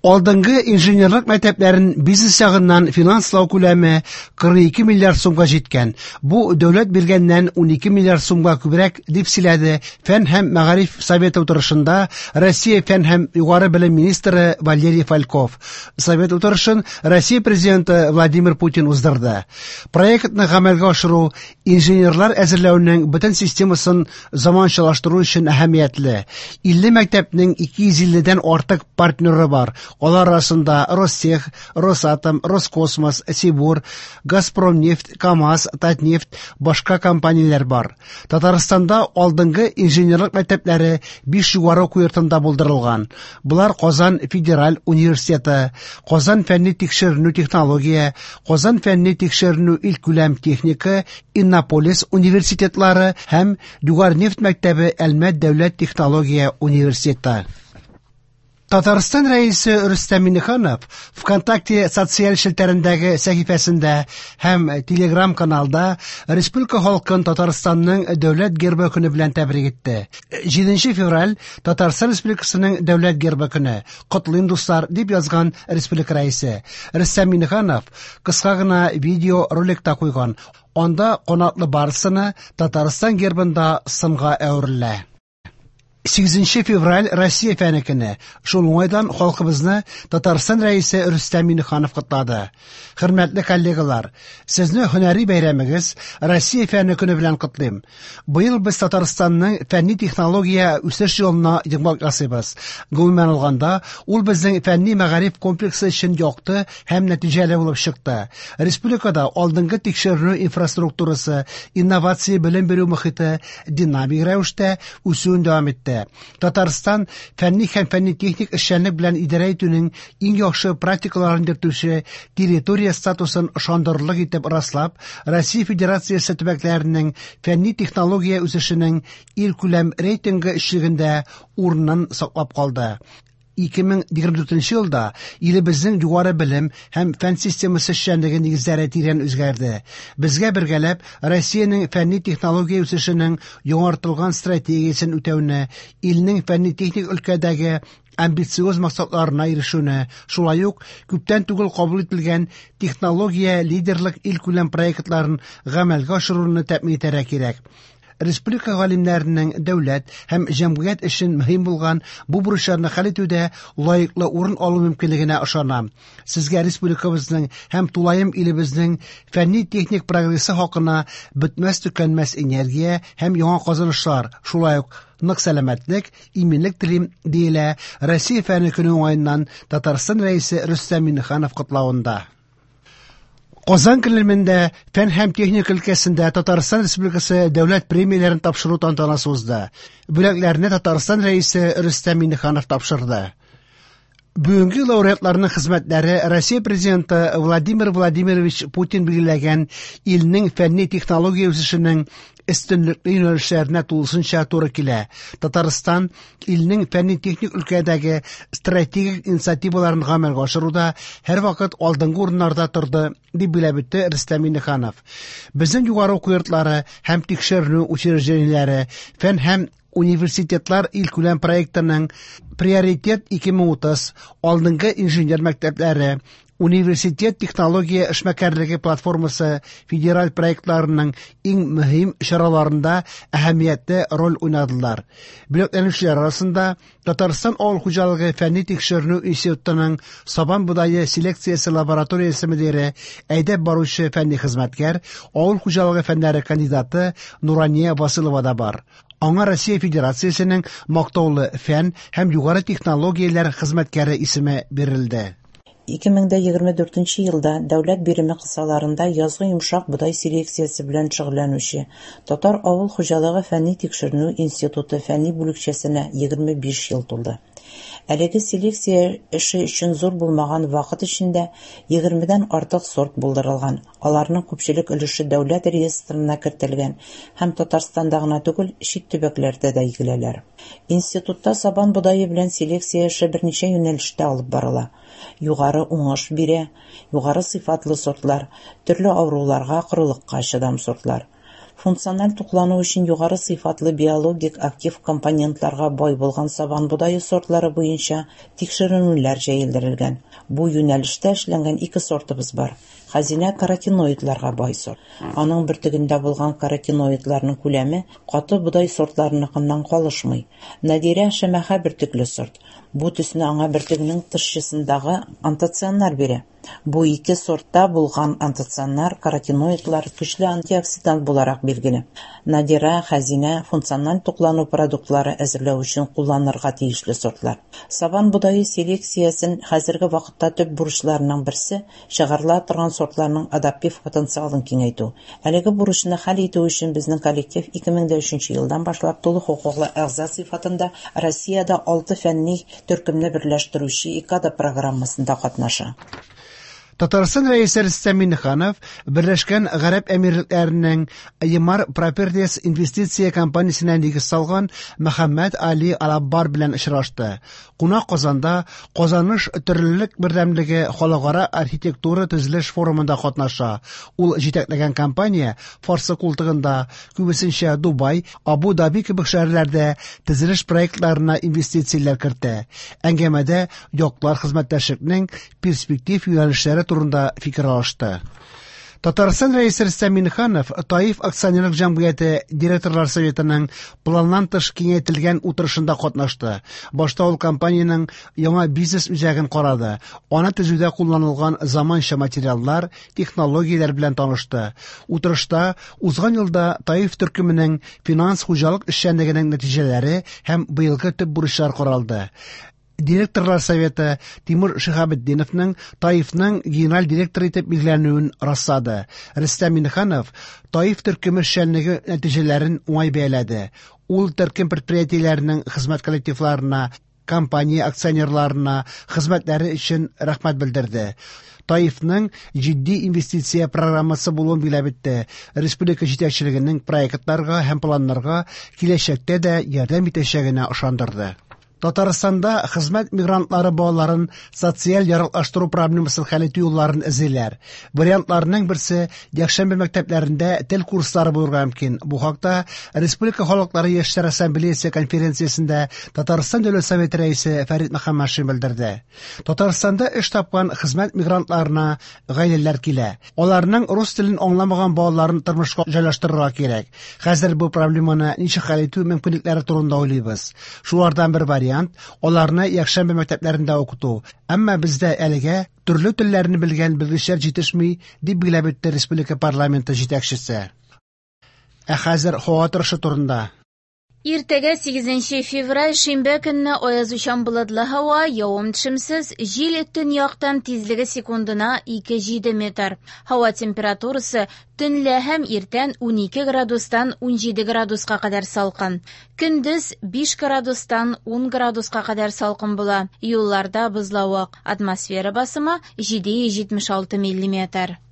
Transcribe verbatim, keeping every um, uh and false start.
Алдынгы инженерлык мәктәпләрен бизнес ягыннан финанслау күләме кырык ике миллиард сумга җиткән. Бу дәүләт биргәннән ун ике миллиард сумга күбрәк, дип сөйләде Фән һәм мәгариф советы утырышында Россия фән һәм югары белем министры Валерий Фальков. Совет утырышын Россия президенты Владимир Путин уздырды. Проектны гамәлгә ашыру инженерлар әзерләүнең бөтен системасын заманчалаштыру өчен әһәмиятле. илле мәктәпнең ике йөз илледән артык партнеры бар. Алар арасында Ростех, Росатом, Роскосмос, Сибур, Газпромнефть, КамАЗ, Татнефть, башка компанияләр бар. Татарстанда алдынгы инженерлык мәктәпләре биш югары уку йортында булдырылган. Булар Казан федераль университеты, Казан фәнни тикшеренү технология, Казан фәнни тикшеренү илкүләм техника, Иннополис университетлары һәм Югары-Нефть мәктәбе Әлмәт дәүләт технология университеты. Татарстан рәисе Рөстәм Миңнеханов ВКонтакте социаль шелтәрендәге сәхифәсендә һәм Телеграм каналда республика халкын Татарстанның дәүләт гербы көне белән тәбрик итте. җиденче февраль Татарстан Республикасының дәүләт гербы көне. Котлыйм дуслар, дип язган республика рәисе. Рөстәм Миңнеханов кыска гына видео роликта куйган. Анда канатлы барысыны Татарстан гербында сымга әверелә. сигезенче февраль Россия фәне көне. Шул уңайдан халкыбызны Татарстан рәисе Рөстәм Миңнеханов котлады. Хөрмәтле коллегалар, сезне һөнәри бәйрәмегез Россия фәне көне белән котлыйм. Быел без Татарстанның фәнни технология үсеш юлына йомгак ясыйбыз. Гомумән алганда, ул безнең фәнни мәгариф комплексы өчен якты һәм нәтиҗәле булып чыкты. Республикада алдынгы тикшеренү инфраструктурасы, инновация белем бирү мөхите динамик рәвештә үсүен дәвам итте. Татарстан фәнни һәм фәнни техник эшчәнлек белән идарә итүнең иң яхшы практикаларын йөртүче территория статусын ышандырырлык итеп раслап, Россия Федерациясе төбәкләренең фәнни технология үсешенең илкүләм рейтингы эшчегендә урынын саклап калды. ике мең егерме дүртенче елда илебезнең югары белем һәм фән системасы эшчәнлеге нигезләре тирән үзгәрде. Безгә бергәләп Россиянең фәнни технология үсешенең яңартылган стратегиясен үтәүне, илнең фәнни техник өлкәдәге амбициоз максатларына ирешүне, шулай ук күптән түгел кабул ителгән технология лидерлык илкүләм проектларын гамәлгә ашыруны тәэмин итәргә кирәк. Республика галимнәренең дәүләт һәм җәмгыять өчен мөһим булган бу бурычларны хәл итүдә лаеклы урын алу мөмкинлегенә ышанам. Сезгә республикабызның һәм тулаем илебезнең фәнни техник прогрессы хакына бетмәс төкәнмәс энергия һәм яңа казанышлар, шулай ук нык сәламәтлек, иминлек телим, диелә Россия фәне көне уңаеннан Татарстан рәисе Рөстәм Миңнеханов котлавында. Казан көнлегендә фән һәм техник өлкәсендә Татарстан Республикасы дәүләт премияләрен тапшыру тантанасы узды. Бүләкләрне Татарстан рәисе Рөстәм Миңнеханов тапшырды. Бүгенге лауреатларның хезмәтләре Россия президенты Владимир Владимирович Путин билгеләгән илнең фәнни технология үсешенең өстенлекле юнәлешләренә тулысынча туры килә. Татарстан илнең фәнни техник өлкәдәге стратегик инициативаларын гамәлгә ашыруда һәрвакыт алдынгы урыннарда торды, дип белеп үтте Рөстәм Миңнеханов. Безнең югары уку йортлары һәм тикшеренү учреждениеләре, фән һәм университетлар илкүләм проектының приоритет ике мең утыз, алдынгы инженер мәктәпләре, университет технология эшмәкәрлеге платформасы федераль проектларының иң мөһим чараларында әһәмиятле роль уйнадылар. Бүләкләнүчеләр арасында Татарстан авыл хуҗалыгы фәнни тикшеренү институтының сабан будае селекциясе лабораториясе мөдире, әйдәп баручы фәнни хезмәткәр, авыл хуҗалыгы фәннәре кандидаты Нурания Василова да бар. Аңа Россия Федерациясенең мактаулы фән һәм югары технологияләр хезмәткәре исеме бирелде. ике мең егерме дүртенче елда дәүләт биреме кысаларында язгы йомшак будай селекциясе белән шөгыльләнүче Татар авыл хуҗалыгы фәнни тикшеренү институты фәнни бүлекчәсенә егерме биш ел тулды. Әлеге селекция эше өчен зур булмаган вакыт эчендә егермедән артык сорт булдырылган. Аларның күпчелек өлеше дәүләт реестрына кертелгән һәм Татарстанда гына түгел, чит төбәкләрдә дә игеләләр. Институтта сабан будае белән селекция эше берничә юнәлештә алып барыла. Югары уңыш бирә, югары сыйфатлы сортлар, төрле авыруларга, корылыкка чыдам сортлар. Функциональ туклану өчен югары сыйфатлы биологик актив компонентларга бай булган сабан будае сортлары буенча тикшеренүләр җәелдерелгән. Бу юнәлештә эшләнгән ике сортыбыз бар. Хәзинә каротиноидларга бай сорт. Аның бертегендә булган каротиноидларның күләме каты будай сортларыныкыннан калышмый. Надирә шәмәхә бертекле сорт. Бу төсне аңа бертегенең тышчысындагы антоцианнар бирә. Бу ике сортта булган антоцианнар каротиноидлар көчле антиоксидант буларак билгеле. Надира, хәзинә функциональ туклану продуктлары әзерләү өчен кулланырга тиешле сортлар. Сабан будае селекциясен хәзерге вакытта төп бурычларының берсе чыгарыла торган сортларның адаптив потенциалын киңәйтү. Әлеге бурычны хәл итү өчен безнең коллектив ике мең өченче елдан башлап тулы хокуклы әгъза сыйфатында Россиядә алты фәнни төркемне берләштерүче ИКАДА программасында катнаша. Татарстан рәисе Рөстәм Миңнеханов Берләшкән Гарәп Әмирлекләренең Йымар Properties инвестиция компаниясенә нигез салган Мөхәммәд Али Алаббар белән очрашты. Кунак Казанда Казаныш төрлелек бердәмлеге халыкара архитектура төзелеш форумында катнаша. Ул җитәкләгән компания Фарсы култыгында, күбесенчә Дубай, Абу-Даби кебек шәһәрләрдә төзелеш проектларына инвестицияләр кертә. Әңгәмәдә яклар хезмәттәшлекнең перспектив юнәлешләре турында фикер алышты. Татарстан рәисе Рөстәм Миңнеханов Таиф акционерлык җәмгыяте директорлар советының планнан тыш киңәйтелгән утырышында катнашты. Башта ул компаниянең яңа бизнес үзәген карады. Аны төзүдә кулланылган заманча материаллар, технологияләр белән танышты. Утырышта узган елда Таиф төркеменең финанс хуҗалык эшчәнлегенең нәтиҗәләре һәм быелгы төп бурычлар каралды. Директорлар советы Тимур Шиһабетдиновның Таифның генераль директор итеп билгеләнүен раслады. Рөстәм Миңнеханов Таиф төркеме эшчәнлеге нәтиҗәләрен уңай бәяләде. Ул төркем предприятиеләренең хезмәт коллективларына, компания акционерларына хезмәтләре өчен рәхмәт белдерде. Таифның җитди инвестиция программасы булуын билгеләп үтте. Республика җитәкчелегенең проектларга һәм планнарга киләчәктә дә ярдәм итәчәгенә ышандырды. Татарстанда хезмәт мигрантлары балаларын социаль яраклаштыру проблемасын хәл итү юлларын эзлиләр. Вариантларның берсе Якшәмбе мәктәпләрендә тел курслары булырга мөмкин. Бу хакта Республика Халыклары яшьләр ассамблеясе конференциясендә Татарстан Дәүләт Советы рәисе Фәрит Мөхәммәтшин белдерде. Татарстанда эш тапкан хезмәт мигрантларына гаиләләр килә. Аларның рус телен аңламаган балаларын тормышка җайлаштырырга кирәк. Хәзер бу проблеманы ничек хәл итү мөмкинлекләре турында уйлыйбыз. Шулардан бер вариант Оларны Якшәмбе мәктәпләрендә укыту. Әмма бездә әлегә төрле телләрне белгән белгечләр җитешми, дип билгеләп үтте Республика парламенты җитәкчесе. Ә хәзер һава торышы турында. Иртәгә сигезенче февраль шимбә көнне аязучан болытлы һава, явым-төшемсез, җил төньяктан тизлеге секундына ике җиде метр. Һава температурасы төнлә һәм иртән унике градустан ун җиде градуска кадәр салкын. Көндез биш градустан ун градуска кадәр салкын була. Юлларда бозлавык. Атмосфера басымы җиде йөз җитмеш алты миллиметр.